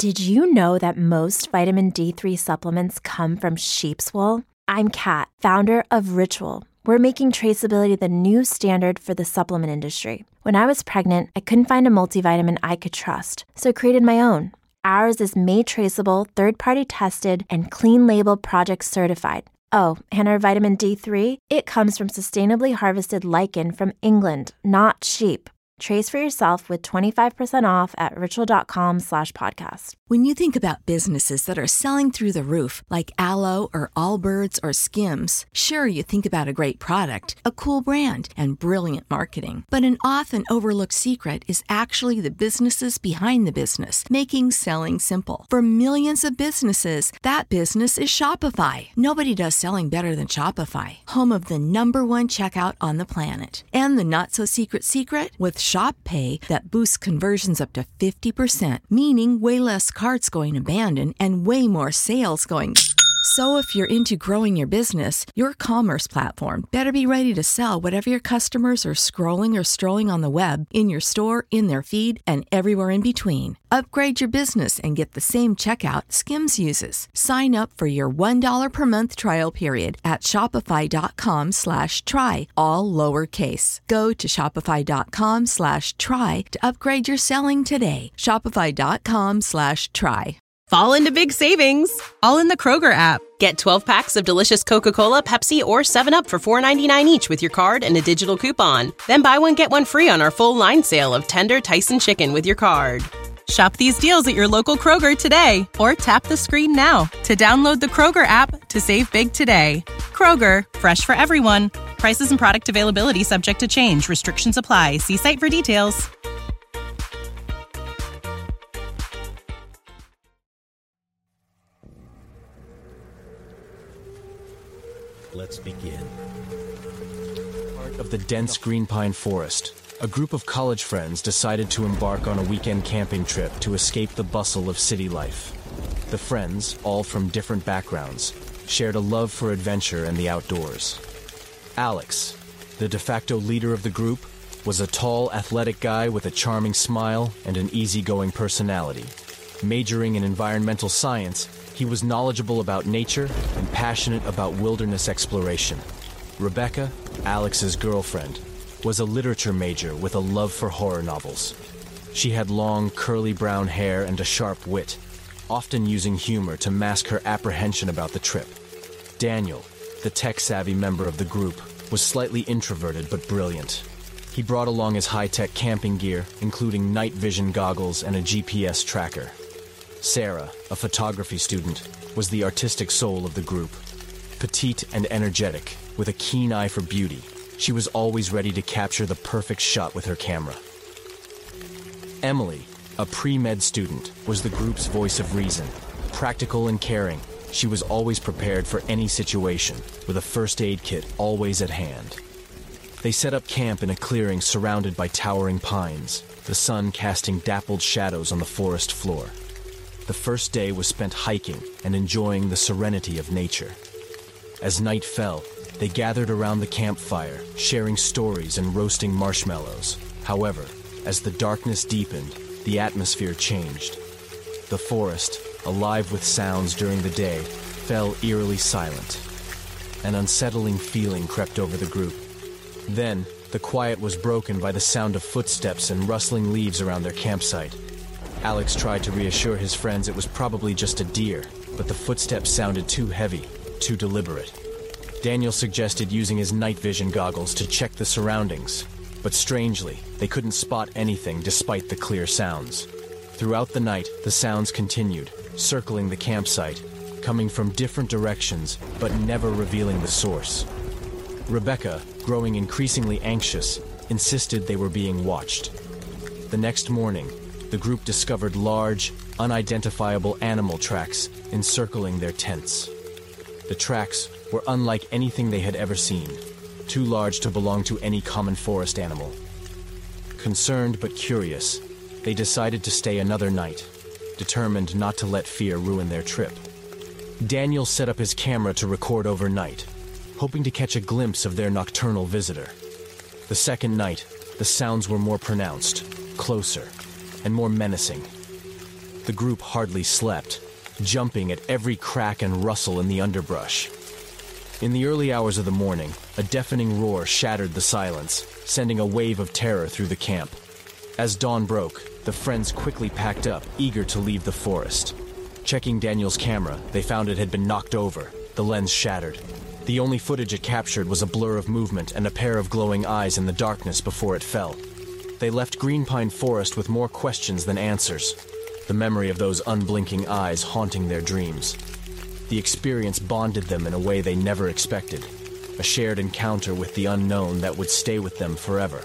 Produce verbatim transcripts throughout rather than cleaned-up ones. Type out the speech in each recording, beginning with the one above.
Did you know that most vitamin D three supplements come from sheep's wool? I'm Kat, founder of Ritual. We're making traceability the new standard for the supplement industry. When I was pregnant, I couldn't find a multivitamin I could trust, so I created my own. Ours is made traceable, third-party tested, and clean label project certified. Oh, and our vitamin D three, it comes from sustainably harvested lichen from England, not sheep. Trace for yourself with twenty-five percent off at ritual.com slash podcast. When you think about businesses that are selling through the roof, like Aloe or Allbirds or Skims, sure, you think about a great product, a cool brand, and brilliant marketing. But an often overlooked secret is actually the businesses behind the business, making selling simple. For millions of businesses, that business is Shopify. Nobody does selling better than Shopify, home of the number one checkout on the planet. And the not-so-secret secret? With Shop Pay that boosts conversions up to fifty percent, meaning way less carts going abandoned and way more sales going. So if you're into growing your business, your commerce platform better be ready to sell whatever your customers are scrolling or strolling on the web, in your store, in their feed, and everywhere in between. Upgrade your business and get the same checkout Skims uses. Sign up for your one dollar per month trial period at shopify.com slash try, all lowercase. Go to shopify.com slash try to upgrade your selling today. Shopify.com slash try. Fall into big savings, all in the Kroger app. Get twelve packs of delicious Coca-Cola, Pepsi, or seven up for four ninety-nine each with your card and a digital coupon. Then buy one, get one free on our full line sale of tender Tyson chicken with your card. Shop these deals at your local Kroger today, or tap the screen now to download the Kroger app to save big today. Kroger, fresh for everyone. Prices and product availability subject to change. Restrictions apply. See site for details. Let's begin. Part of the dense green pine forest, a group of college friends decided to embark on a weekend camping trip to escape the bustle of city life. The friends, all from different backgrounds, shared a love for adventure and the outdoors. Alex, the de facto leader of the group, was a tall, athletic guy with a charming smile and an easygoing personality. Majoring in environmental science, he was knowledgeable about nature and passionate about wilderness exploration. Rebecca, Alex's girlfriend, was a literature major with a love for horror novels. She had long, curly brown hair and a sharp wit, often using humor to mask her apprehension about the trip. Daniel, the tech-savvy member of the group, was slightly introverted but brilliant. He brought along his high-tech camping gear, including night vision goggles and a G P S tracker. Sarah, a photography student, was the artistic soul of the group. Petite and energetic, with a keen eye for beauty, she was always ready to capture the perfect shot with her camera. Emily, a pre-med student, was the group's voice of reason. Practical and caring, she was always prepared for any situation, with a first aid kit always at hand. They set up camp in a clearing surrounded by towering pines, the sun casting dappled shadows on the forest floor. The first day was spent hiking and enjoying the serenity of nature. As night fell, they gathered around the campfire, sharing stories and roasting marshmallows. However, as the darkness deepened, the atmosphere changed. The forest, alive with sounds during the day, fell eerily silent. An unsettling feeling crept over the group. Then, the quiet was broken by the sound of footsteps and rustling leaves around their campsite. Alex tried to reassure his friends it was probably just a deer, but the footsteps sounded too heavy, too deliberate. Daniel suggested using his night vision goggles to check the surroundings, but strangely, they couldn't spot anything despite the clear sounds. Throughout the night, the sounds continued, circling the campsite, coming from different directions, but never revealing the source. Rebecca, growing increasingly anxious, insisted they were being watched. The next morning, the group discovered large, unidentifiable animal tracks encircling their tents. The tracks were unlike anything they had ever seen, too large to belong to any common forest animal. Concerned but curious, they decided to stay another night, determined not to let fear ruin their trip. Daniel set up his camera to record overnight, hoping to catch a glimpse of their nocturnal visitor. The second night, the sounds were more pronounced, closer, and more menacing. The group hardly slept, jumping at every crack and rustle in the underbrush. In the early hours of the morning, a deafening roar shattered the silence, sending a wave of terror through the camp. As dawn broke, the friends quickly packed up, eager to leave the forest. Checking Daniel's camera, they found it had been knocked over, the lens shattered. The only footage it captured was a blur of movement and a pair of glowing eyes in the darkness before it fell. They left Green Pine Forest with more questions than answers, the memory of those unblinking eyes haunting their dreams. The experience bonded them in a way they never expected, a shared encounter with the unknown that would stay with them forever.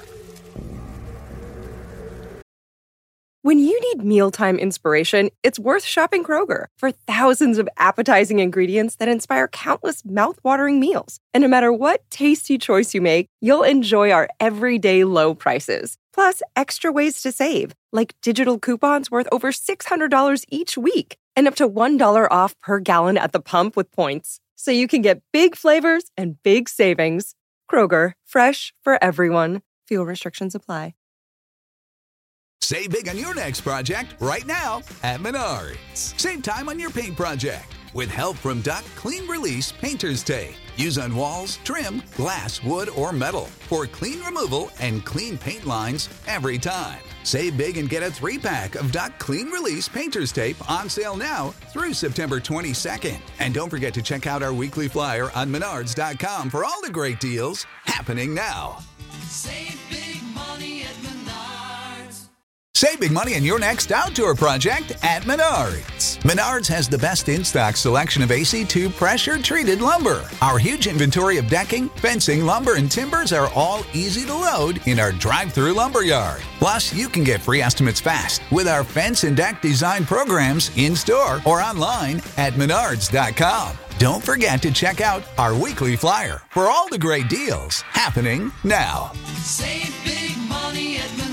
When you need mealtime inspiration, it's worth shopping Kroger for thousands of appetizing ingredients that inspire countless mouth-watering meals. And no matter what tasty choice you make, you'll enjoy our everyday low prices. Plus, extra ways to save, like digital coupons worth over six hundred dollars each week and up to one dollar off per gallon at the pump with points. So you can get big flavors and big savings. Kroger, fresh for everyone. Fuel restrictions apply. Save big on your next project right now at Menards. Save time on your paint project with help from Duck Clean Release Painter's Tape. Use on walls, trim, glass, wood, or metal for clean removal and clean paint lines every time. Save big and get a three-pack of Duck Clean Release Painter's Tape on sale now through September twenty-second. And don't forget to check out our weekly flyer on Menards dot com for all the great deals happening now. Save big money at Menards. Save big money on your next outdoor project at Menards. Menards has the best in-stock selection of A C two pressure-treated lumber. Our huge inventory of decking, fencing, lumber, and timbers are all easy to load in our drive-through lumber yard. Plus, you can get free estimates fast with our fence and deck design programs in-store or online at Menards dot com. Don't forget to check out our weekly flyer for all the great deals happening now. Save big money at Menards.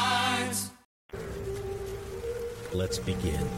Let's begin.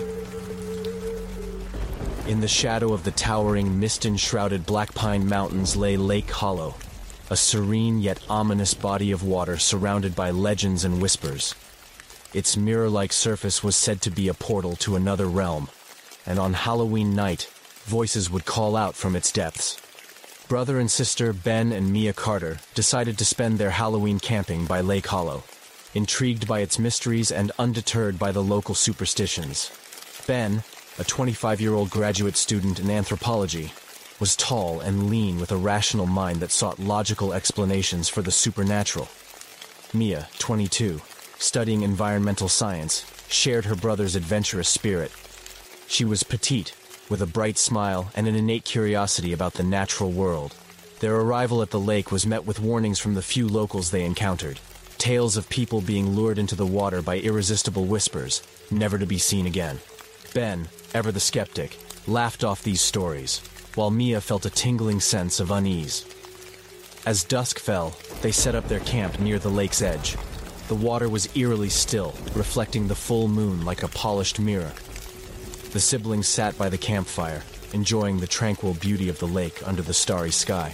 In the shadow of the towering, mist-enshrouded Black Pine Mountains lay Lake Hollow, a serene yet ominous body of water surrounded by legends and whispers. Its mirror-like surface was said to be a portal to another realm, and on Halloween night, voices would call out from its depths. Brother and sister Ben and Mia Carter decided to spend their Halloween camping by Lake Hollow, intrigued by its mysteries and undeterred by the local superstitions. Ben, a twenty-five-year-old graduate student in anthropology, was tall and lean with a rational mind that sought logical explanations for the supernatural. Mia, twenty-two, studying environmental science, shared her brother's adventurous spirit. She was petite, with a bright smile and an innate curiosity about the natural world. Their arrival at the lake was met with warnings from the few locals they encountered. Tales of people being lured into the water by irresistible whispers, never to be seen again. Ben, ever the skeptic, laughed off these stories, while Mia felt a tingling sense of unease. As dusk fell, they set up their camp near the lake's edge. The water was eerily still, reflecting the full moon like a polished mirror. The siblings sat by the campfire, enjoying the tranquil beauty of the lake under the starry sky.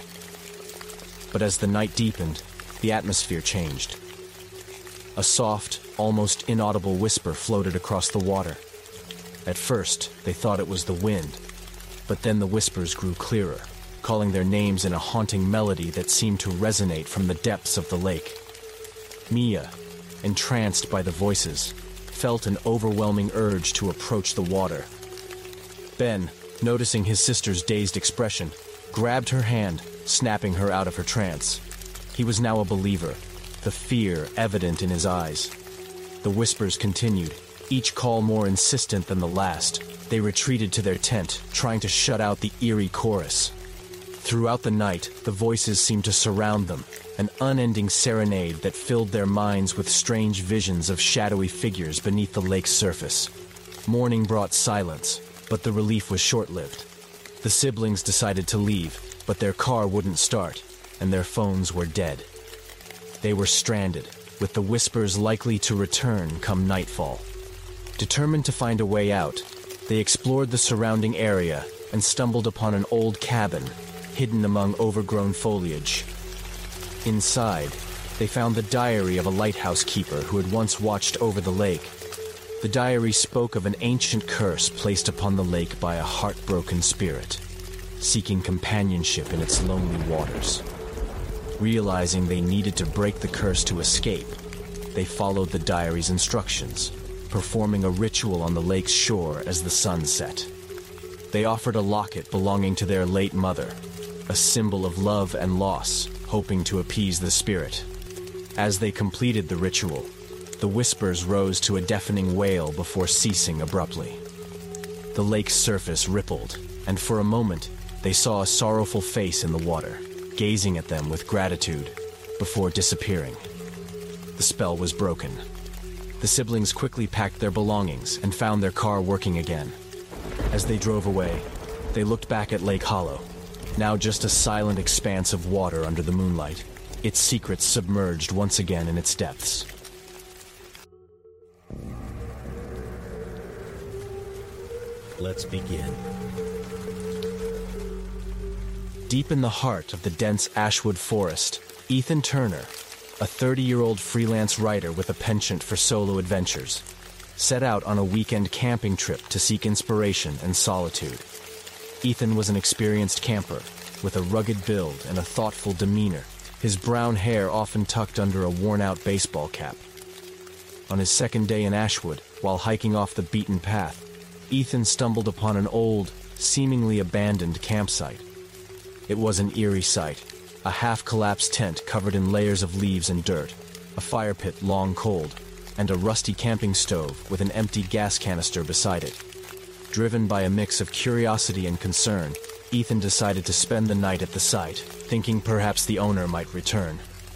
But as the night deepened, the atmosphere changed. A soft, almost inaudible whisper floated across the water. At first, they thought it was the wind, but then the whispers grew clearer, calling their names in a haunting melody that seemed to resonate from the depths of the lake. Mia, entranced by the voices, felt an overwhelming urge to approach the water. Ben, noticing his sister's dazed expression, grabbed her hand, snapping her out of her trance. He was now a believer, the fear evident in his eyes. The whispers continued, each call more insistent than the last. They retreated to their tent, trying to shut out the eerie chorus. Throughout the night, the voices seemed to surround them, an unending serenade that filled their minds with strange visions of shadowy figures beneath the lake's surface. Morning brought silence, but the relief was short-lived. The siblings decided to leave, but their car wouldn't start, and their phones were dead. They were stranded, with the whispers likely to return come nightfall. Determined to find a way out, they explored the surrounding area and stumbled upon an old cabin, hidden among overgrown foliage. Inside, they found the diary of a lighthouse keeper who had once watched over the lake. The diary spoke of an ancient curse placed upon the lake by a heartbroken spirit, seeking companionship in its lonely waters. Realizing they needed to break the curse to escape, they followed the diary's instructions, performing a ritual on the lake's shore as the sun set. They offered a locket belonging to their late mother, a symbol of love and loss, hoping to appease the spirit. As they completed the ritual, the whispers rose to a deafening wail before ceasing abruptly. The lake's surface rippled, and for a moment, they saw a sorrowful face in the water, gazing at them with gratitude, before disappearing. The spell was broken. The siblings quickly packed their belongings and found their car working again. As they drove away, they looked back at Lake Hollow, now just a silent expanse of water under the moonlight, its secrets submerged once again in its depths. Let's begin. Deep in the heart of the dense Ashwood forest, Ethan Turner, a thirty-year-old freelance writer with a penchant for solo adventures, set out on a weekend camping trip to seek inspiration and solitude. Ethan was an experienced camper, with a rugged build and a thoughtful demeanor, his brown hair often tucked under a worn-out baseball cap. On his second day in Ashwood, while hiking off the beaten path, Ethan stumbled upon an old, seemingly abandoned campsite. It was an eerie sight, a half-collapsed tent covered in layers of leaves and dirt, a fire pit long cold, and a rusty camping stove with an empty gas canister beside it. Driven by a mix of curiosity and concern, Ethan decided to spend the night at the site, thinking perhaps the owner might return.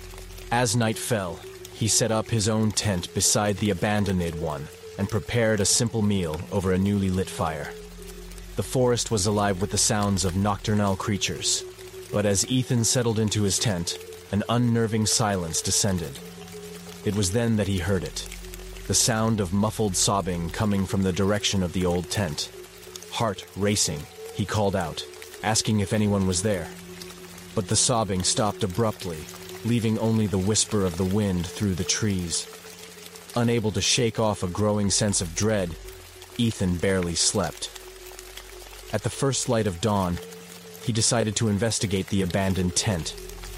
As night fell, he set up his own tent beside the abandoned one and prepared a simple meal over a newly lit fire. The forest was alive with the sounds of nocturnal creatures, but as Ethan settled into his tent, an unnerving silence descended. It was then that he heard it, the sound of muffled sobbing coming from the direction of the old tent. Heart racing, he called out, asking if anyone was there. But the sobbing stopped abruptly, leaving only the whisper of the wind through the trees. Unable to shake off a growing sense of dread, Ethan barely slept. At the first light of dawn, he decided to investigate the abandoned tent.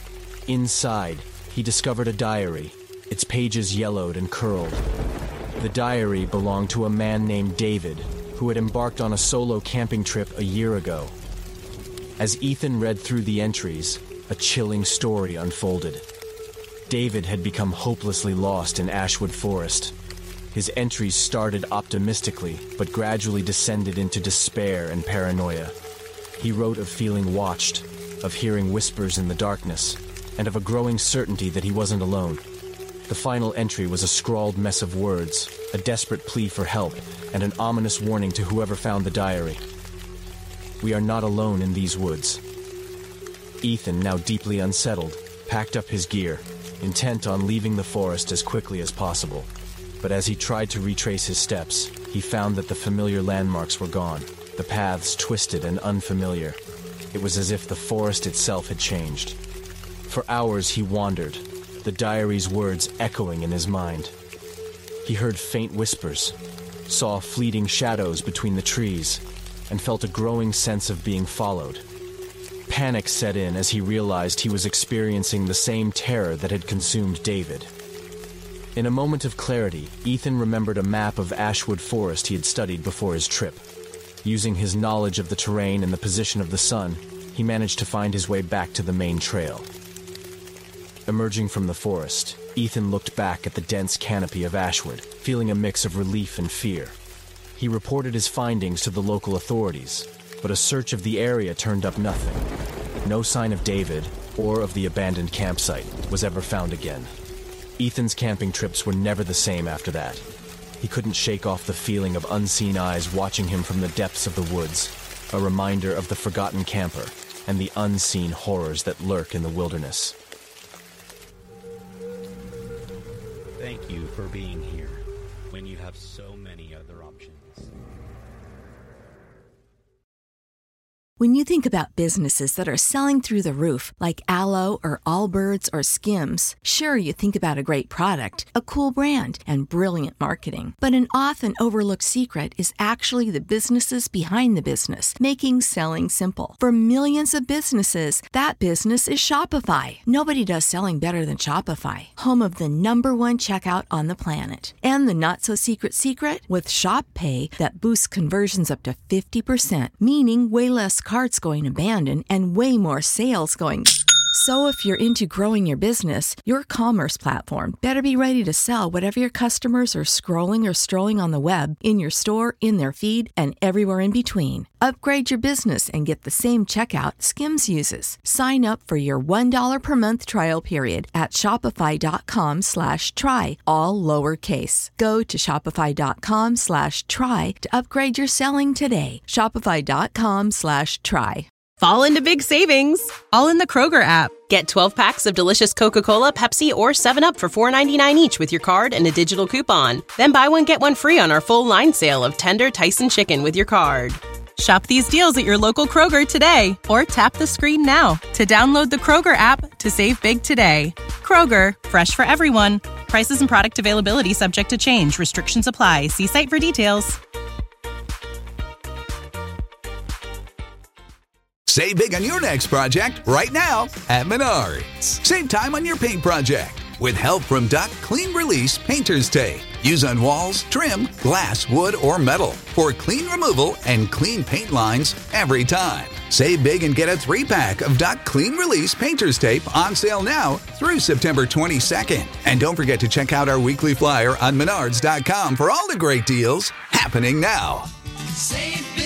Inside, he discovered a diary, its pages yellowed and curled. The diary belonged to a man named David, who had embarked on a solo camping trip a year ago. As Ethan read through the entries, a chilling story unfolded. David had become hopelessly lost in Ashwood Forest. His entries started optimistically, but gradually descended into despair and paranoia. He wrote of feeling watched, of hearing whispers in the darkness, and of a growing certainty that he wasn't alone. The final entry was a scrawled mess of words, a desperate plea for help, and an ominous warning to whoever found the diary. We are not alone in these woods. Ethan, now deeply unsettled, packed up his gear, intent on leaving the forest as quickly as possible. But as he tried to retrace his steps, he found that the familiar landmarks were gone, the paths twisted and unfamiliar. It was as if the forest itself had changed. For hours he wandered, the diary's words echoing in his mind. He heard faint whispers, saw fleeting shadows between the trees, and felt a growing sense of being followed. Panic set in as he realized he was experiencing the same terror that had consumed David. In a moment of clarity, Ethan remembered a map of Ashwood Forest he had studied before his trip. Using his knowledge of the terrain and the position of the sun, he managed to find his way back to the main trail. Emerging from the forest, Ethan looked back at the dense canopy of Ashwood, feeling a mix of relief and fear. He reported his findings to the local authorities, but a search of the area turned up nothing. No sign of David, or of the abandoned campsite, was ever found again. Ethan's camping trips were never the same after that. He couldn't shake off the feeling of unseen eyes watching him from the depths of the woods, a reminder of the forgotten camper and the unseen horrors that lurk in the wilderness. Thank you for being here when you have so many other options. When you think about businesses that are selling through the roof, like Aloe or Allbirds or Skims, sure, you think about a great product, a cool brand, and brilliant marketing. But an often overlooked secret is actually the businesses behind the business, making selling simple. For millions of businesses, that business is Shopify. Nobody does selling better than Shopify, home of the number one checkout on the planet. And the not-so-secret secret? With Shop Pay that boosts conversions up to fifty percent, meaning way less carts going abandoned and way more sales going. So if you're into growing your business, your commerce platform better be ready to sell whatever your customers are scrolling or strolling on the web, in your store, in their feed, and everywhere in between. Upgrade your business and get the same checkout Skims uses. Sign up for your one dollar per month trial period at shopify.com slash try, all lowercase. Go to shopify.com slash try to upgrade your selling today. Shopify.com slash try. Fall into big savings, all in the Kroger app. Get twelve packs of delicious Coca-Cola, Pepsi, or seven up for four ninety-nine each with your card and a digital coupon. Then buy one, get one free on our full line sale of tender Tyson chicken with your card. Shop these deals at your local Kroger today, or tap the screen now to download the Kroger app to save big today. Kroger, fresh for everyone. Prices and product availability subject to change. Restrictions apply. See site for details. Save big on your next project right now at Menards. Save time on your paint project with help from Duck Clean Release Painter's Tape. Use on walls, trim, glass, wood, or metal for clean removal and clean paint lines every time. Save big and get a three-pack of Duck Clean Release Painter's Tape on sale now through September twenty-second. And don't forget to check out our weekly flyer on menards dot com for all the great deals happening now. Save